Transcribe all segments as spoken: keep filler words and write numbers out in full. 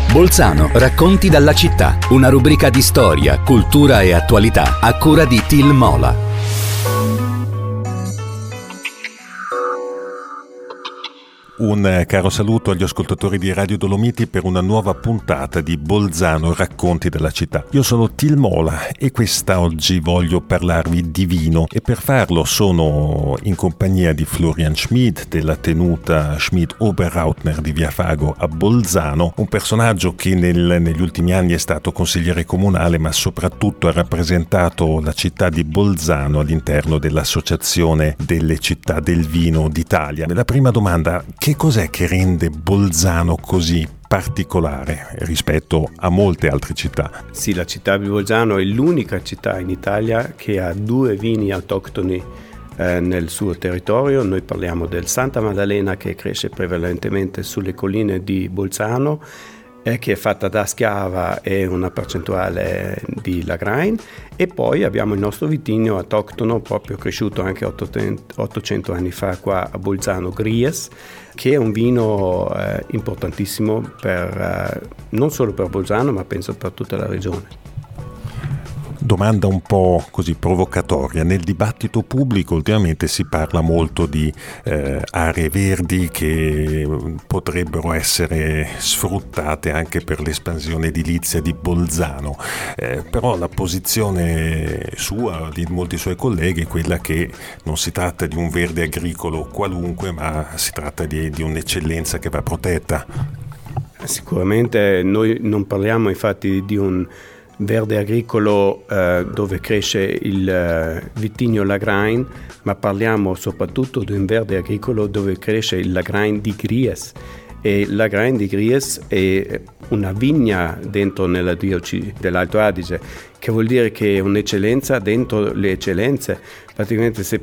Bolzano, racconti dalla città, una rubrica di storia, cultura e attualità a cura di Til Mola. Un caro saluto agli ascoltatori di Radio Dolomiti per una nuova puntata di Bolzano, racconti della città. Io sono Til Mola e quest'oggi voglio parlarvi di vino e per farlo sono in compagnia di Florian Schmid della tenuta Schmid Oberrautner di Via Fago a Bolzano, un personaggio che nel, negli ultimi anni è stato consigliere comunale ma soprattutto ha rappresentato la città di Bolzano all'interno dell'Associazione delle Città del Vino d'Italia. La prima domanda: che cos'è che rende Bolzano così particolare rispetto a molte altre città? Sì, la città di Bolzano è l'unica città in Italia che ha due vini autoctoni eh, nel suo territorio. Noi parliamo del Santa Maddalena, che cresce prevalentemente sulle colline di Bolzano, eh, che è fatta da Schiava e una percentuale di Lagrein, e poi abbiamo il nostro vitigno autoctono, proprio cresciuto anche ottocento anni fa qua a Bolzano, Gries, che è un vino eh, importantissimo per, eh, non solo per Bolzano, ma penso per tutta la regione. Domanda un po' così provocatoria: nel dibattito pubblico ultimamente si parla molto di eh, aree verdi che potrebbero essere sfruttate anche per l'espansione edilizia di Bolzano, eh, però la posizione sua, di molti suoi colleghi, è quella che non si tratta di un verde agricolo qualunque, ma si tratta di, di un'eccellenza che va protetta. Sicuramente noi non parliamo infatti di un verde agricolo eh, dove cresce il eh, vitigno Lagrein, ma parliamo soprattutto di un verde agricolo dove cresce il Lagrein di Gries. E Lagrein di Gries è una vigna dentro nella diocesi dell'Alto Adige, che vuol dire che è un'eccellenza dentro le eccellenze. Praticamente se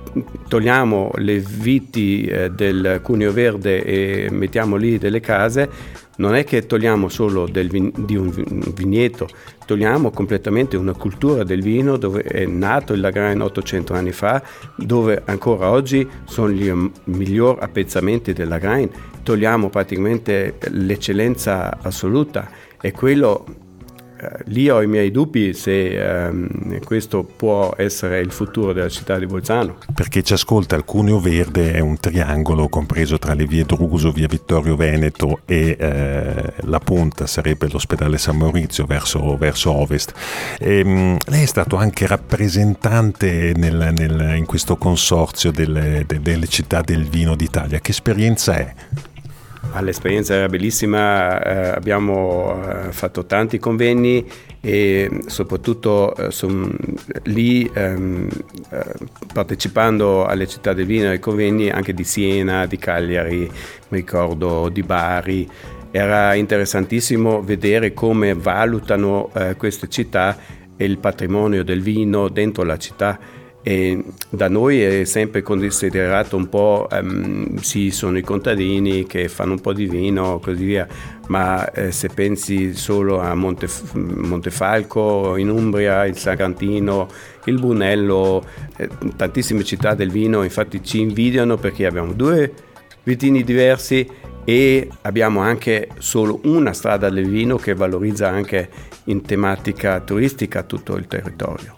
togliamo le viti eh, del Cuneo Verde e mettiamo lì delle case, non è che togliamo solo del vin- di un vigneto, togliamo completamente una cultura del vino dove è nato il Lagrein ottocento anni fa, dove ancora oggi sono gli migliori appezzamenti del Lagrein. Togliamo praticamente l'eccellenza assoluta, e quello eh, lì ho i miei dubbi se ehm, questo può essere il futuro della città di Bolzano. Per chi ci ascolta, il Cuneo Verde è un triangolo compreso tra le vie Druso, via Vittorio Veneto e eh, la punta sarebbe l'ospedale San Maurizio verso, verso ovest. E, mh, lei è stato anche rappresentante nel, nel, in questo consorzio delle, de, delle città del vino d'Italia. Che esperienza è? L'esperienza era bellissima, eh, abbiamo eh, fatto tanti convegni e soprattutto eh, son, lì ehm, eh, partecipando alle città del vino, ai convegni anche di Siena, di Cagliari, mi ricordo di Bari. Era interessantissimo vedere come valutano eh, queste città e il patrimonio del vino dentro la città. E da noi è sempre considerato un po', um, sì, sono i contadini che fanno un po' di vino, così via, ma eh, se pensi solo a Montef- Montefalco in Umbria, il Sagrantino, il Brunello, eh, tantissime città del vino infatti ci invidiano perché abbiamo due vitigni diversi e abbiamo anche solo una strada del vino che valorizza anche in tematica turistica tutto il territorio.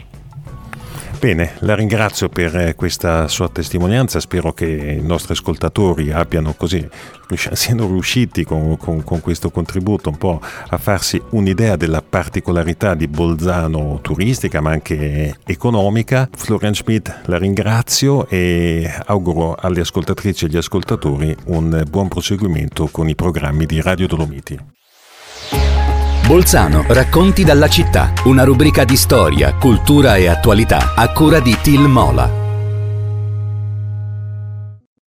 Bene, la ringrazio per questa sua testimonianza, spero che i nostri ascoltatori abbiano così, siano riusciti con, con, con questo contributo un po' a farsi un'idea della particolarità di Bolzano turistica ma anche economica. Florian Schmid, la ringrazio e auguro alle ascoltatrici e agli ascoltatori un buon proseguimento con i programmi di Radio Dolomiti. Bolzano, racconti dalla città, una rubrica di storia, cultura e attualità a cura di Til Mola.